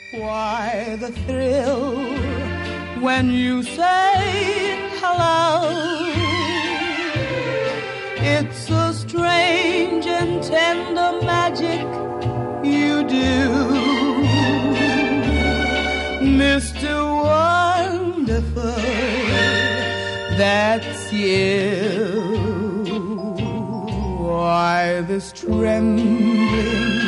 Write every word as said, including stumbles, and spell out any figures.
Why the thrill when you say hello? It's a strange and tender magic you do, Mister Wonderful, that's you. Why this trembling